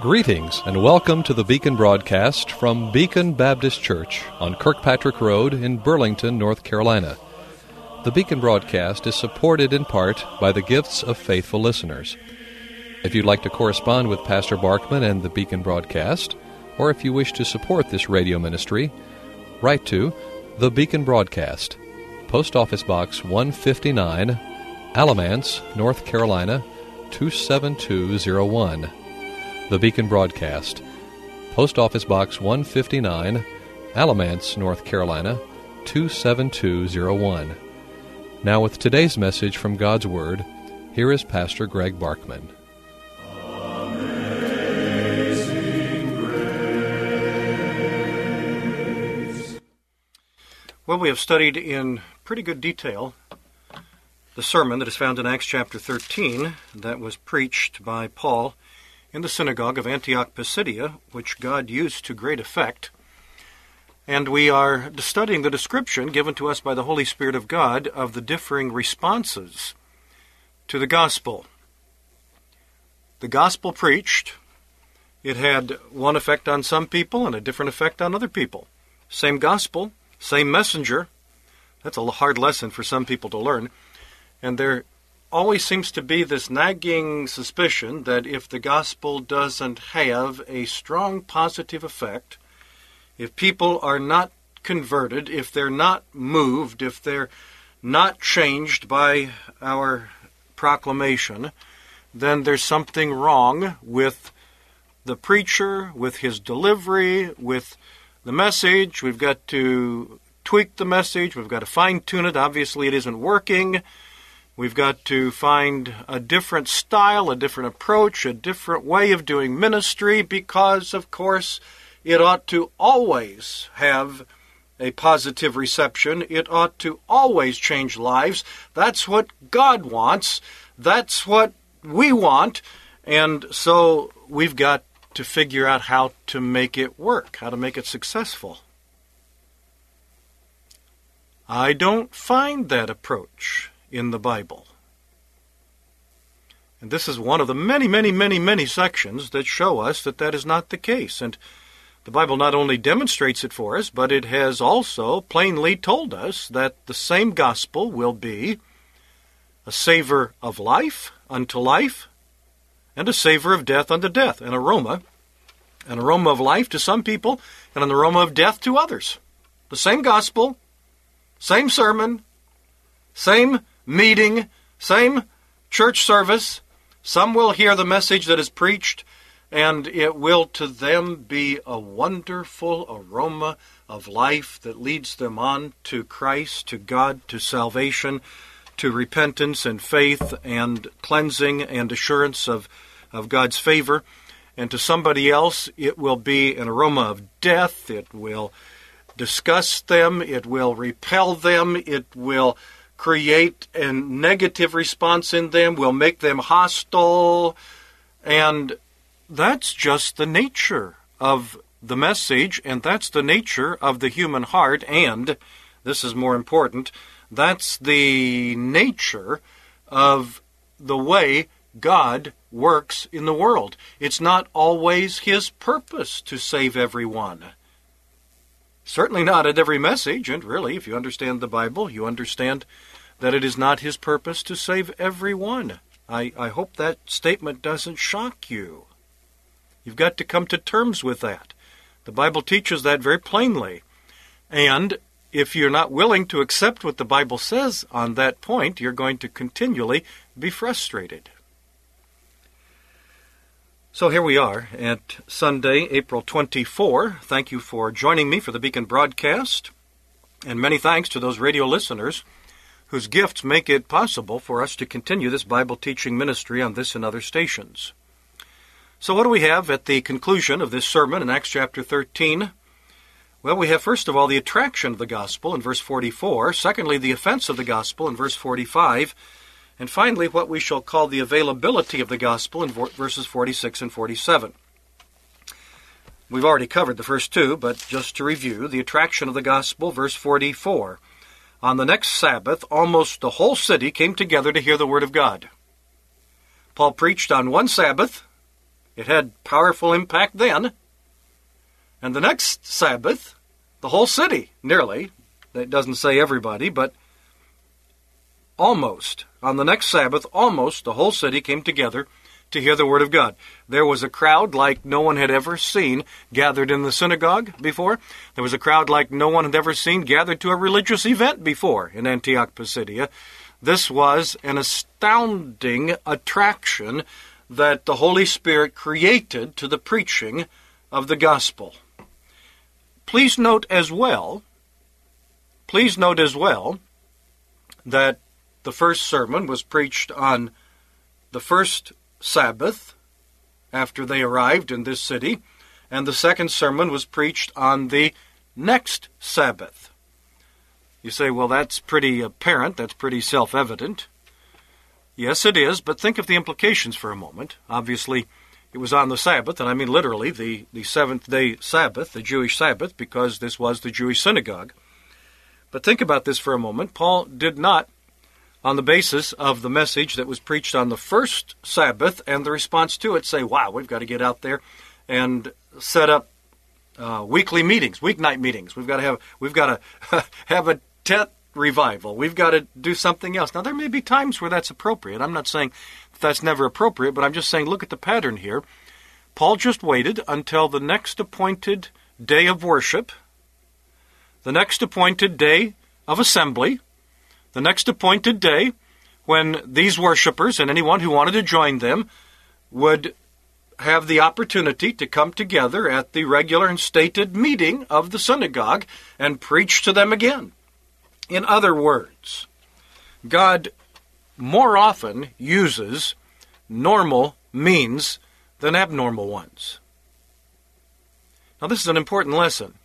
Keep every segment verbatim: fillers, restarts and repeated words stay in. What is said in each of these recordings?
Greetings and welcome to the Beacon broadcast from Beacon Baptist Church on Kirkpatrick Road in Burlington, North Carolina. The Beacon broadcast is supported in part by the gifts of faithful listeners. If you'd like to correspond with Pastor Barkman and the Beacon broadcast, or if you wish to support this radio ministry, write to The Beacon Broadcast, Post Office Box one fifty-nine, Alamance, North Carolina, two seven two zero one. The Beacon Broadcast, Post Office Box one fifty-nine, Alamance, North Carolina, two seven two zero one. Now with today's message from God's Word, here is Pastor Greg Barkman. Well, we have studied in pretty good detail the sermon that is found in Acts chapter thirteen that was preached by Paul in the synagogue of Antioch Pisidia, which God used to great effect. And we are studying the description given to us by the Holy Spirit of God of the differing responses to the gospel. The gospel preached, it had one effect on some people and a different effect on other people. Same gospel, same messenger. That's a hard lesson for some people to learn. And there always seems to be this nagging suspicion that if the gospel doesn't have a strong positive effect, if people are not converted, if they're not moved, if they're not changed by our proclamation, then there's something wrong with the preacher, with his delivery, with the message. We've got to tweak the message. We've got to fine-tune it. Obviously, it isn't working. We've got to find a different style, a different approach, a different way of doing ministry because, of course, it ought to always have a positive reception. It ought to always change lives. That's what God wants. That's what we want. And so we've got to figure out how to make it work, how to make it successful. I don't find that approach in the Bible. And this is one of the many, many, many, many sections that show us that that is not the case. And the Bible not only demonstrates it for us, but it has also plainly told us that the same gospel will be a savor of life unto life and a savor of death unto death, an aroma, an aroma of life to some people and an aroma of death to others. The same gospel, same sermon, same meeting, same church service. Some will hear the message that is preached, and it will to them be a wonderful aroma of life that leads them on to Christ, to God, to salvation, to repentance and faith and cleansing and assurance of, of God's favor. And to somebody else, it will be an aroma of death. It will disgust them. It will repel them. It will create a negative response in them, will make them hostile. And that's just the nature of the message, and that's the nature of the human heart, and, this is more important, that's the nature of the way God works in the world. It's not always His purpose to save everyone. Certainly not at every message, and really, if you understand the Bible, you understand that it is not His purpose to save everyone. I, I hope that statement doesn't shock you. You've got to come to terms with that. The Bible teaches that very plainly. And if you're not willing to accept what the Bible says on that point, you're going to continually be frustrated. So here we are at Sunday, April twenty-fourth. Thank you for joining me for the Beacon broadcast. And many thanks to those radio listeners whose gifts make it possible for us to continue this Bible teaching ministry on this and other stations. So what do we have at the conclusion of this sermon in Acts chapter thirteen? Well, we have first of all the attraction of the gospel in verse forty-four. Secondly, the offense of the gospel in verse forty-five. And finally, what we shall call the availability of the gospel in verses forty-six and forty-seven. We've already covered the first two, but just to review, the attraction of the gospel, verse forty-four. On the next Sabbath, almost the whole city came together to hear the word of God. Paul preached on one Sabbath, It had powerful impact then. And the next Sabbath, the whole city, nearly, it doesn't say everybody, but almost, on the next Sabbath, almost the whole city came together to hear the Word of God. There was a crowd like no one had ever seen gathered in the synagogue before. There was a crowd like no one had ever seen gathered to a religious event before in Antioch Pisidia. This was an astounding attraction that the Holy Spirit created to the preaching of the gospel. Please note as well, please note as well that the first sermon was preached on the first Sabbath after they arrived in this city, and the second sermon was preached on the next Sabbath. You say, well, that's pretty apparent, that's pretty self-evident. Yes, it is, but think of the implications for a moment. Obviously, it was on the Sabbath, and I mean literally the, the seventh-day Sabbath, the Jewish Sabbath, because this was the Jewish synagogue. But think about this for a moment. Paul did not, on the basis of the message that was preached on the first Sabbath and the response to it, say, wow, we've got to get out there and set up uh, weekly meetings, weeknight meetings. We've got to have, we've got to have a tent revival. We've got to do something else. Now, there may be times where that's appropriate. I'm not saying that's never appropriate, but I'm just saying look at the pattern here. Paul just waited until the next appointed day of worship, the next appointed day of assembly, the next appointed day when these worshipers and anyone who wanted to join them would have the opportunity to come together at the regular and stated meeting of the synagogue and preach to them again. In other words, God more often uses normal means than abnormal ones. Now, this is an important lesson.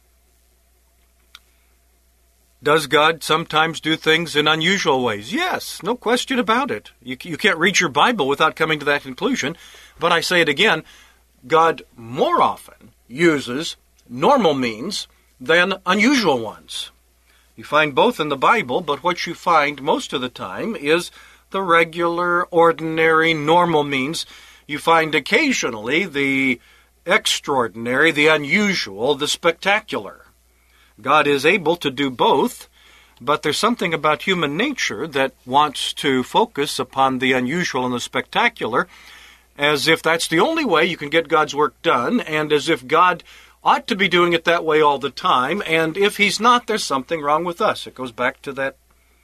Does God sometimes do things in unusual ways? Yes, no question about it. You, you can't read your Bible without coming to that conclusion. But I say it again, God more often uses normal means than unusual ones. You find both in the Bible, but what you find most of the time is the regular, ordinary, normal means. You find occasionally the extraordinary, the unusual, the spectacular. God is able to do both, but there's something about human nature that wants to focus upon the unusual and the spectacular, as if that's the only way you can get God's work done, and as if God ought to be doing it that way all the time, and if He's not, there's something wrong with us. It goes back to that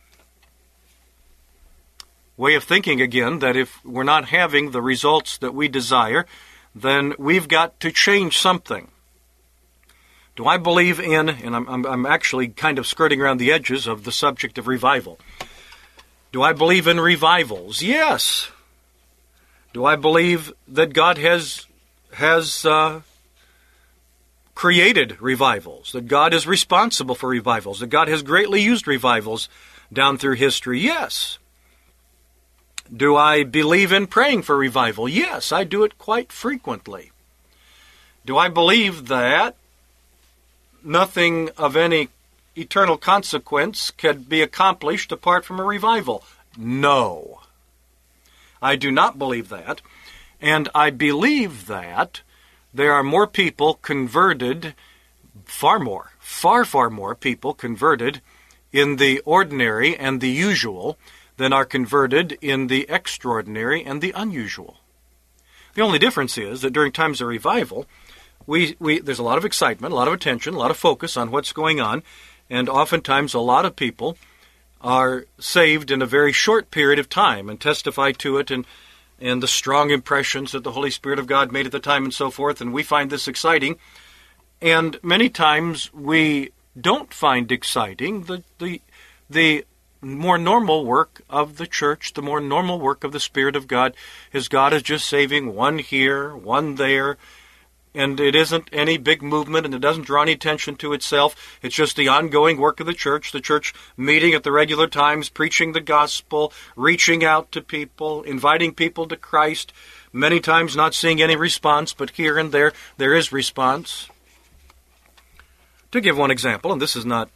way of thinking again, that if we're not having the results that we desire, then we've got to change something. Do I believe in, and I'm, I'm, I'm actually kind of skirting around the edges of the subject of revival. Do I believe in revivals? Yes. Do I believe that God has has uh, created revivals, that God is responsible for revivals, that God has greatly used revivals down through history? Yes. Do I believe in praying for revival? Yes, I do it quite frequently. Do I believe that nothing of any eternal consequence can be accomplished apart from a revival? No. I do not believe that. And I believe that there are more people converted, far more, far, far more people converted in the ordinary and the usual than are converted in the extraordinary and the unusual. The only difference is that during times of revival, We, we, there's a lot of excitement, a lot of attention, a lot of focus on what's going on, and oftentimes a lot of people are saved in a very short period of time and testify to it and, and the strong impressions that the Holy Spirit of God made at the time and so forth, and we find this exciting. And many times we don't find exciting the, the, the more normal work of the church, the more normal work of the Spirit of God, as God is just saving one here, one there, and it isn't any big movement, and it doesn't draw any attention to itself. It's just the ongoing work of the church, the church meeting at the regular times, preaching the gospel, reaching out to people, inviting people to Christ, many times not seeing any response, but here and there, there is response. To give one example, and this is not,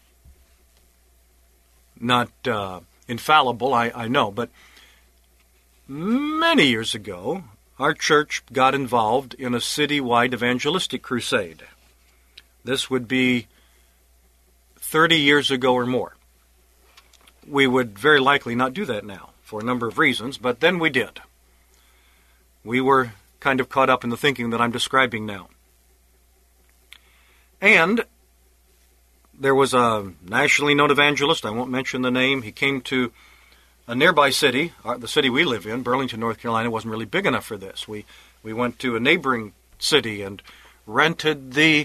not uh, infallible, I, I know, but many years ago, our church got involved in a citywide evangelistic crusade. This would be thirty years ago or more. We would very likely not do that now for a number of reasons, but then we did. We were kind of caught up in the thinking that I'm describing now. And there was a nationally known evangelist, I won't mention the name. He came to a nearby city, the city we live in, Burlington, North Carolina, wasn't really big enough for this. We we went to a neighboring city and rented the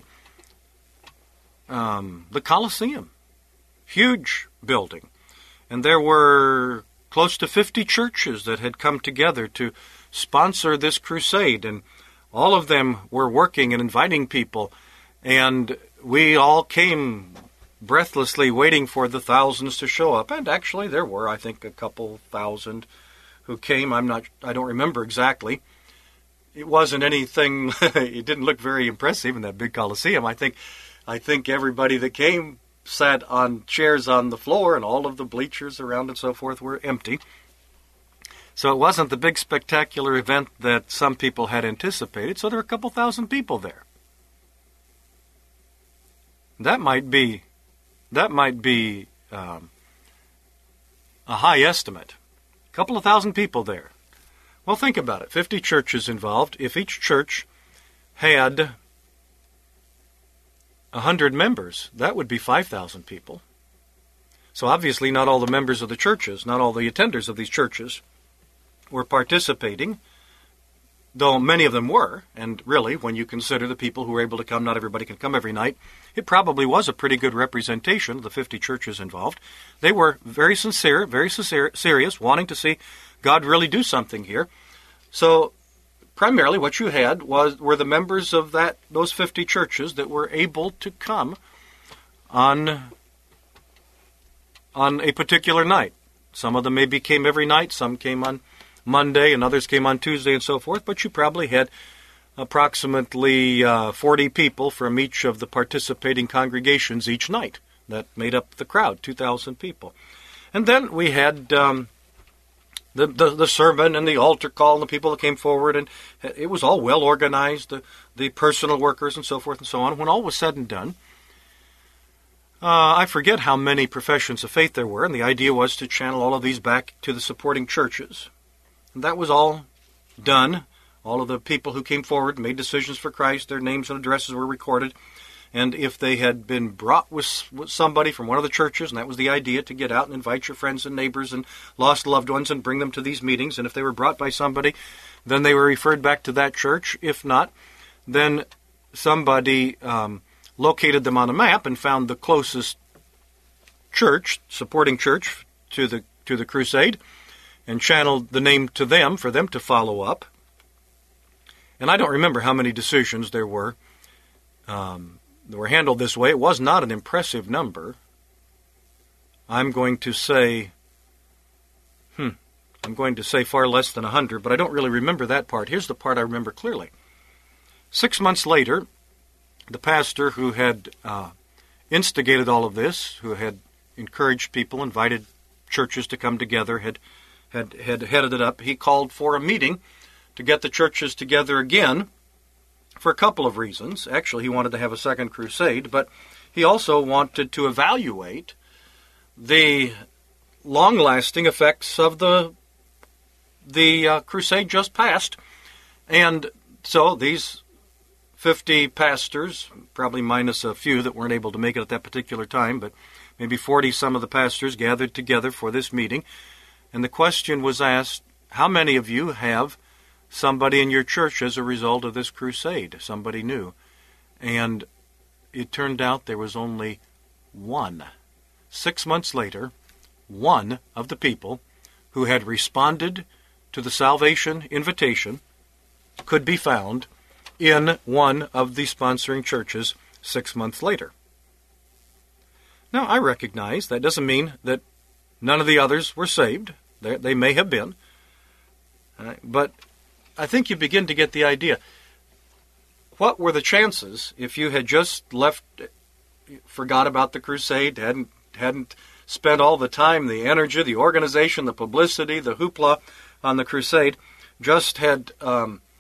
um, the Coliseum, huge building, and there were close to fifty churches that had come together to sponsor this crusade, and all of them were working and inviting people, and we all came breathlessly waiting for the thousands to show up. And actually there were, I think, a couple thousand who came. I'm not, I don't remember exactly. It wasn't anything, it didn't look very impressive in that big Coliseum. I think, I think everybody that came sat on chairs on the floor, and all of the bleachers around and so forth were empty. So it wasn't the big spectacular event that some people had anticipated, so there were a couple thousand people there. That might be That might be um, a high estimate. A couple of thousand people there. Well, think about it. fifty churches involved. If each church had one hundred members, that would be five thousand people. So obviously not all the members of the churches, not all the attenders of these churches were participating, though many of them were. And really, when you consider the people who were able to come, not everybody can come every night, it probably was a pretty good representation of the fifty churches involved. They were very sincere, very sincere, serious, wanting to see God really do something here. So primarily what you had was were the members of that those fifty churches that were able to come on, on a particular night. Some of them maybe came every night, some came on Monday, and others came on Tuesday and so forth, but you probably had approximately uh, forty people from each of the participating congregations each night. That made up the crowd, two thousand people. And then we had um, the, the the sermon and the altar call and the people that came forward, and it was all well organized, the, the personal workers and so forth and so on. When all was said and done, uh, I forget how many professions of faith there were, and the idea was to channel all of these back to the supporting churches. And that was all done. All of the people who came forward made decisions for Christ. Their names and addresses were recorded. And if they had been brought with, with somebody from one of the churches, and that was the idea, to get out and invite your friends and neighbors and lost loved ones and bring them to these meetings. And if they were brought by somebody, then they were referred back to that church. If not, then somebody um, located them on a map and found the closest church, supporting church, to the to the crusade, and channeled the name to them for them to follow up. And I don't remember how many decisions there were um, that were handled this way. It was not an impressive number. I'm going to say, hmm, I'm going to say far less than a hundred, but I don't really remember that part. Here's the part I remember clearly. Six months later, the pastor who had uh, instigated all of this, who had encouraged people, invited churches to come together, had had had headed it up, he called for a meeting to get the churches together again for a couple of reasons. Actually, he wanted to have a second crusade, but he also wanted to evaluate the long-lasting effects of the the uh, crusade just passed. And so these fifty pastors, probably minus a few that weren't able to make it at that particular time, but maybe forty some of the pastors gathered together for this meeting. And the question was asked, how many of you have somebody in your church as a result of this crusade, somebody new? And it turned out there was only one. Six months later, one of the people who had responded to the salvation invitation could be found in one of the sponsoring churches six months later. Now, I recognize that doesn't mean that none of the others were saved. They, they may have been. Uh, but I think you begin to get the idea. What were the chances if you had just left, forgot about the crusade, hadn't hadn't spent all the time, the energy, the organization, the publicity, the hoopla on the crusade, just had um,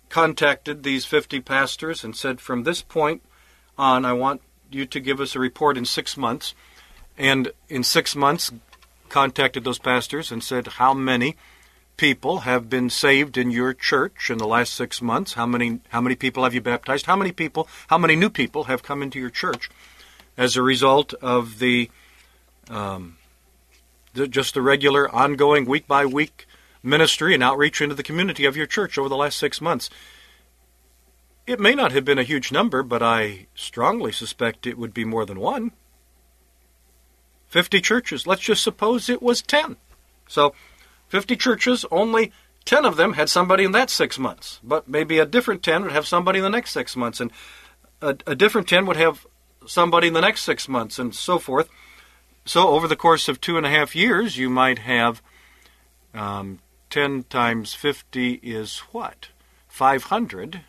contacted these fifty pastors and said, from this point on, I want you to give us a report in six months. And in six months, contacted those pastors and said, how many people have been saved in your church in the last six months? How many how many people have you baptized? How many people, how many new people have come into your church as a result of the, um, the just the regular, ongoing, week-by-week ministry and outreach into the community of your church over the last six months? It may not have been a huge number, but I strongly suspect it would be more than one. Fifty churches. Let's just suppose it was ten. So, fifty churches, only ten of them had somebody in that six months. But maybe a different ten would have somebody in the next six months. And a, a different ten would have somebody in the next six months, and so forth. So, over the course of two and a half years, you might have um, ten times fifty is what? five hundred.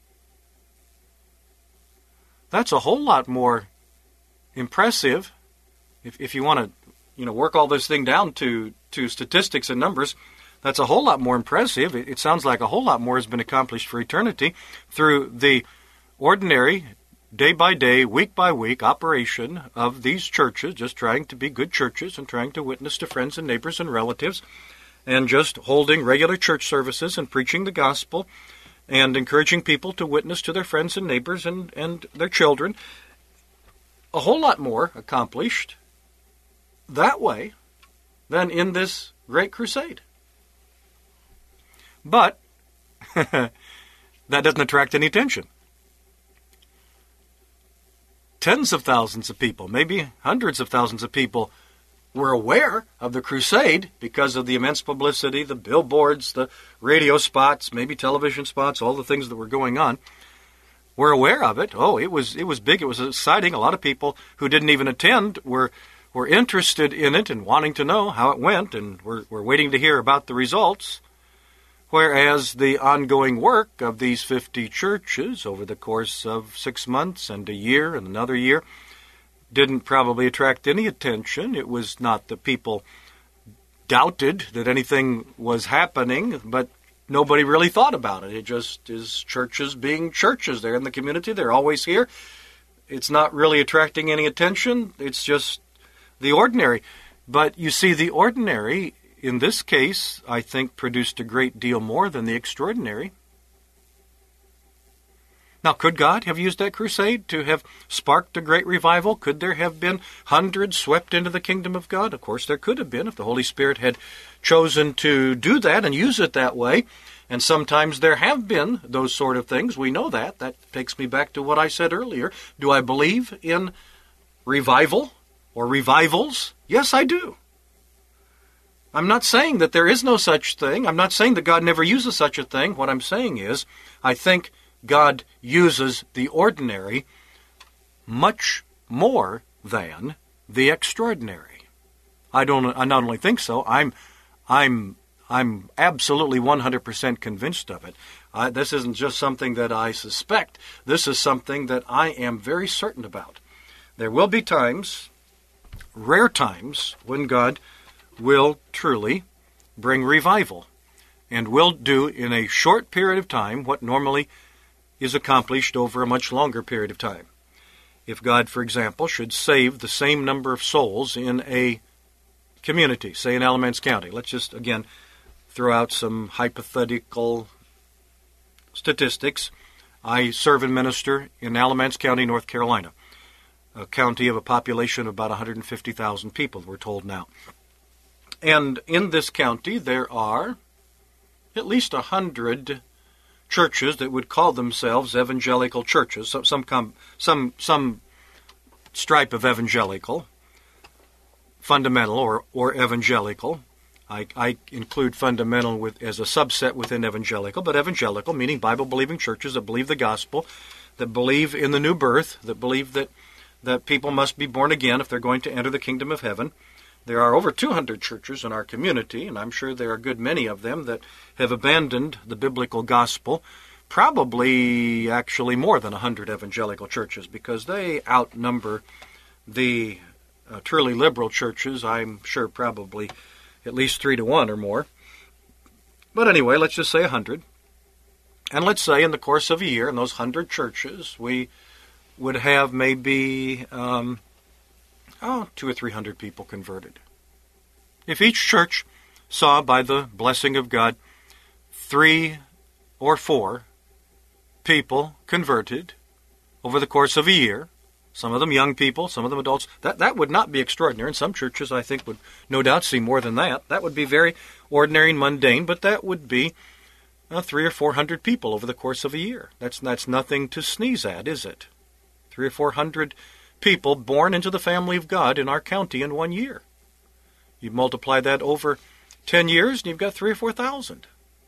That's a whole lot more impressive. If if you want to, you know, work all this thing down to, to statistics and numbers, that's a whole lot more impressive. It, it sounds like a whole lot more has been accomplished for eternity through the ordinary, day-by-day, week-by-week operation of these churches, just trying to be good churches and trying to witness to friends and neighbors and relatives, and just holding regular church services and preaching the gospel and encouraging people to witness to their friends and neighbors and, and their children. A whole lot more accomplished that way than in this great crusade. But that doesn't attract any attention. Tens of thousands of people, maybe hundreds of thousands of people, were aware of the crusade because of the immense publicity, the billboards, the radio spots, maybe television spots, all the things that were going on. Were aware of it. Oh, it was it was big. It was exciting. A lot of people who didn't even attend were were interested in it and wanting to know how it went, and were, were waiting to hear about the results. Whereas the ongoing work of these fifty churches over the course of six months and a year and another year didn't probably attract any attention. It was not that people doubted that anything was happening, but nobody really thought about it. It just is churches being churches. They're in the community. They're always here. It's not really attracting any attention. It's just the ordinary. But you see, the ordinary, in this case, I think produced a great deal more than the extraordinary. Now, could God have used that crusade to have sparked a great revival? Could there have been hundreds swept into the kingdom of God? Of course, there could have been if the Holy Spirit had chosen to do that and use it that way. And sometimes there have been those sort of things. We know that. That takes me back to what I said earlier. Do I believe in revival or revivals? Yes, I do. I'm not saying that there is no such thing. I'm not saying that God never uses such a thing. What I'm saying is, I think God uses the ordinary much more than the extraordinary. I don't. I not only think so. I'm, I'm, I'm absolutely one hundred percent convinced of it. Uh, this isn't just something that I suspect. This is something that I am very certain about. There will be times, rare times, when God will truly bring revival, and will do in a short period of time what normally is accomplished over a much longer period of time. If God, for example, should save the same number of souls in a community, say in Alamance County, let's just, again, throw out some hypothetical statistics. I serve and minister in Alamance County, North Carolina, a county of a population of about one hundred fifty thousand people, we're told now. And in this county, there are at least one hundred churches that would call themselves evangelical churches, some some com, some some stripe of evangelical, fundamental or, or evangelical. I, I include fundamental with as a subset within evangelical, but evangelical meaning Bible-believing churches that believe the gospel, that believe in the new birth, that believe that, that people must be born again if they're going to enter the kingdom of heaven. There are over two hundred churches in our community, and I'm sure there are a good many of them that have abandoned the biblical gospel, probably actually more than one hundred evangelical churches, because they outnumber the uh, truly liberal churches, I'm sure probably at least three to one or more. But anyway, let's just say one hundred. And let's say in the course of a year, in those hundred churches, we would have maybe um, oh, two or three hundred people converted. If each church saw, by the blessing of God, three or four people converted over the course of a year, some of them young people, some of them adults, that, that would not be extraordinary. And some churches, I think, would no doubt see more than that. That would be very ordinary and mundane, but that would be uh, three or four hundred people over the course of a year. That's, that's nothing to sneeze at, is it? Three or four hundred people born into the family of God in our county in one year. You multiply that over ten years, and you've got three or four thousand.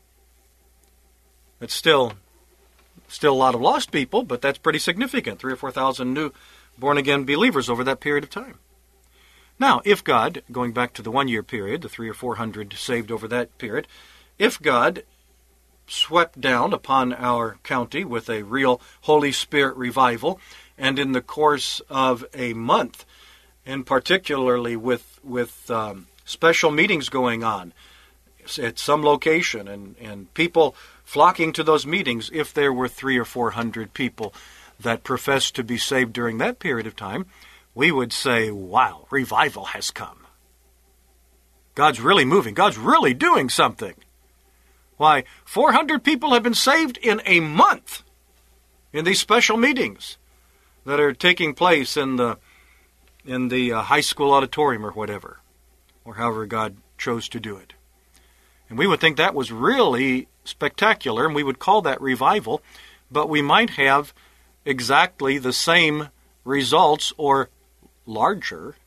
It's still, still a lot of lost people, but that's pretty significant. Three or four thousand new born-again believers over that period of time. Now, if God, going back to the one-year period, the three or four hundred saved over that period, if God swept down upon our county with a real Holy Spirit revival, and in the course of a month, and particularly with with um, special meetings going on at some location, and, and people flocking to those meetings, if there were three or four hundred people that professed to be saved during that period of time, we would say, wow, revival has come. God's really moving. God's really doing something. Why, four hundred people have been saved in a month in these special meetings that are taking place in the in the uh, high school auditorium or whatever, or however God chose to do it. And we would think that was really spectacular, and we would call that revival, but we might have exactly the same results or larger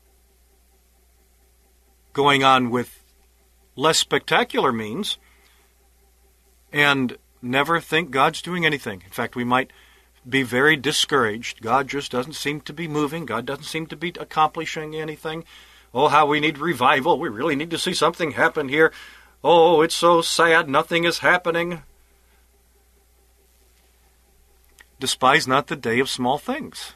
going on with less spectacular means and never think God's doing anything. In fact, we might be very discouraged. God just doesn't seem to be moving. God doesn't seem to be accomplishing anything. Oh, how we need revival. We really need to see something happen here. Oh, it's so sad. Nothing is happening. Despise not the day of small things.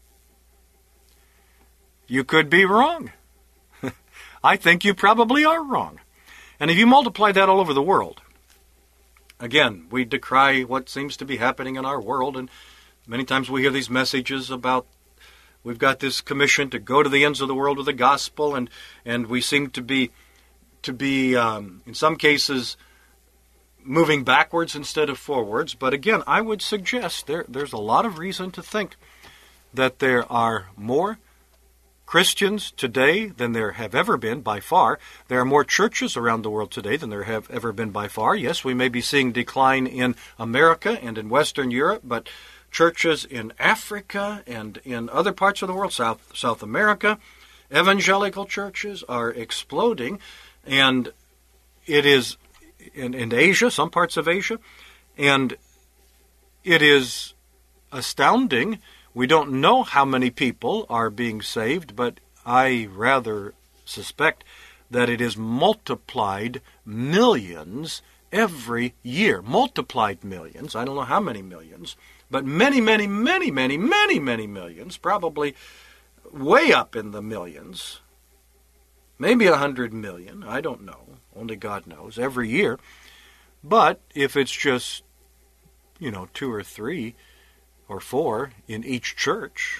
You could be wrong. I think you probably are wrong. And if you multiply that all over the world, again, we decry what seems to be happening in our world, and many times we hear these messages about we've got this commission to go to the ends of the world with the gospel, and, and we seem to be, to be um, in some cases, moving backwards instead of forwards. But again, I would suggest there, there's a lot of reason to think that there are more Christians today than there have ever been by far. There are more churches around the world today than there have ever been by far. Yes, we may be seeing decline in America and in Western Europe, but churches in Africa and in other parts of the world, South, South America, evangelical churches are exploding, and it is in, in Asia, some parts of Asia, and it is astounding. We don't know how many people are being saved, but I rather suspect that it is multiplied millions every year. Multiplied millions. I don't know how many millions, but many, many, many, many, many, many millions, probably way up in the millions, maybe a hundred million, I don't know. Only God knows, every year. But if it's just, you know, two or three or four in each church,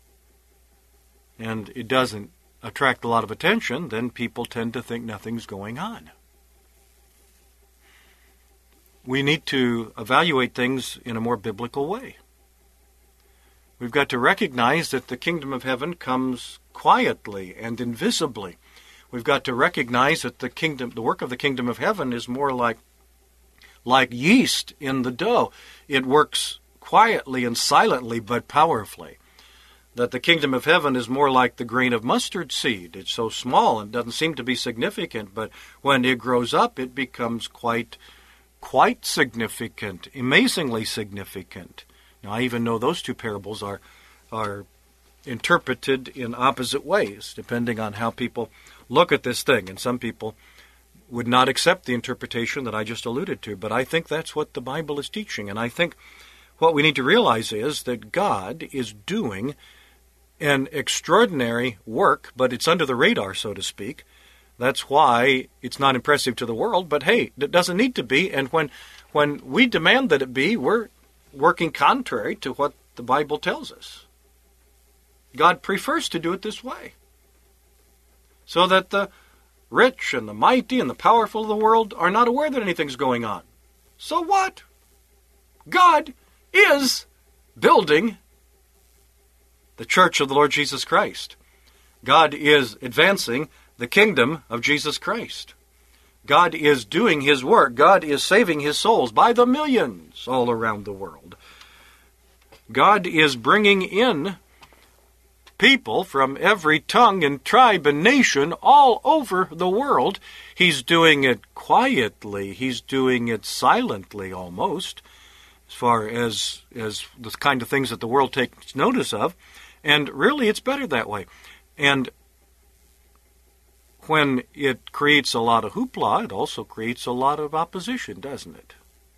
and it doesn't attract a lot of attention, then people tend to think nothing's going on. We need to evaluate things in a more biblical way. We've got to recognize that the kingdom of heaven comes quietly and invisibly. We've got to recognize that the kingdom, the work of the kingdom of heaven is more like, like yeast in the dough. It works quietly and silently, but powerfully. That the kingdom of heaven is more like the grain of mustard seed. It's so small and doesn't seem to be significant, but when it grows up, it becomes quite, quite significant, amazingly significant. Now, I even know those two parables are, are interpreted in opposite ways, depending on how people look at this thing. And some people would not accept the interpretation that I just alluded to, but I think that's what the Bible is teaching. And I think what we need to realize is that God is doing an extraordinary work, but it's under the radar, so to speak, That's why it's not impressive to the world, but hey, it doesn't need to be, and when when we demand that it be, we're working contrary to what the Bible tells us. God prefers to do it this way, so that the rich and the mighty and the powerful of the world are not aware that anything's going on. So what? God is building the church of the Lord Jesus Christ. God is advancing the kingdom of Jesus Christ. God is doing His work. God is saving His souls by the millions all around the world. God is bringing in people from every tongue and tribe and nation all over the world. He's doing it quietly. He's doing it silently almost, as far as, as the kind of things that the world takes notice of. And really, it's better that way. And when it creates a lot of hoopla, it also creates a lot of opposition, doesn't it?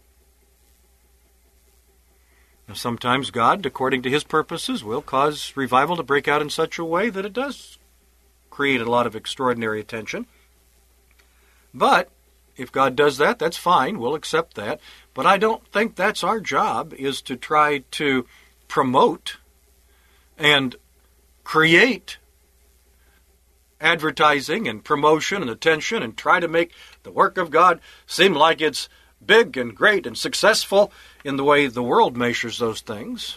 Now, sometimes God, according to His purposes, will cause revival to break out in such a way that it does create a lot of extraordinary attention. But if God does that, that's fine. We'll accept that. But I don't think that's our job, is to try to promote and create advertising and promotion and attention and try to make the work of God seem like it's big and great and successful in the way the world measures those things.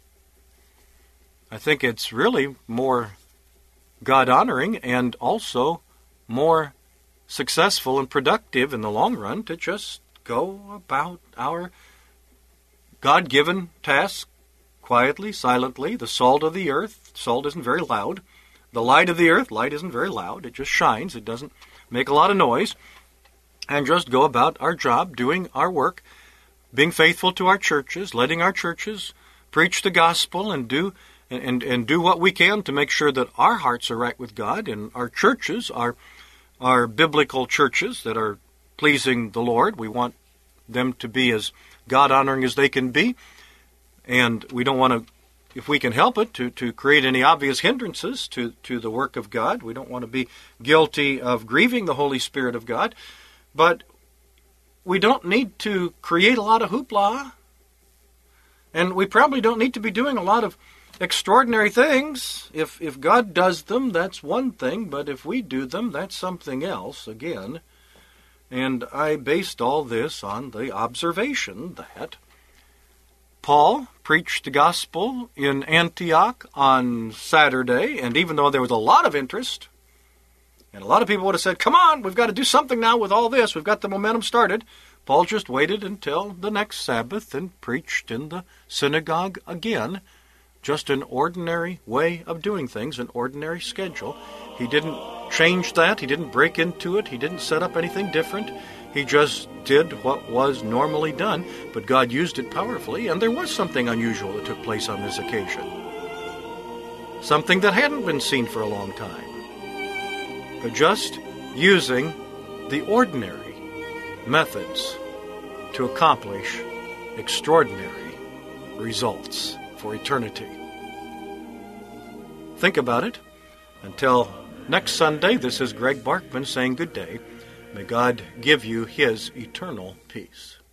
I think it's really more God-honoring and also more successful and productive in the long run to just go about our God-given task quietly, silently. The salt of the earth, salt isn't very loud. The light of the earth, light isn't very loud. It just shines. It doesn't make a lot of noise. And just go about our job, doing our work, being faithful to our churches, letting our churches preach the gospel and do and, and, and do what we can to make sure that our hearts are right with God, and our churches are, are biblical churches that are pleasing the Lord. We want them to be as God-honoring as they can be. And we don't want to, if we can help it, to, to create any obvious hindrances to, to the work of God. We don't want to be guilty of grieving the Holy Spirit of God. But we don't need to create a lot of hoopla. And we probably don't need to be doing a lot of extraordinary things. If, if God does them, that's one thing. But if we do them, that's something else again. And I based all this on the observation that Paul preached the gospel in Antioch on Saturday, and even though there was a lot of interest, and a lot of people would have said, come on, we've got to do something now with all this, we've got the momentum started, Paul just waited until the next Sabbath and preached in the synagogue again, just an ordinary way of doing things, an ordinary schedule. He didn't change that, he didn't break into it, he didn't set up anything different. He just did what was normally done, but God used it powerfully, and there was something unusual that took place on this occasion. Something that hadn't been seen for a long time. But just using the ordinary methods to accomplish extraordinary results for eternity. Think about it. Until next Sunday, this is Greg Barkman saying good day. May God give you His eternal peace.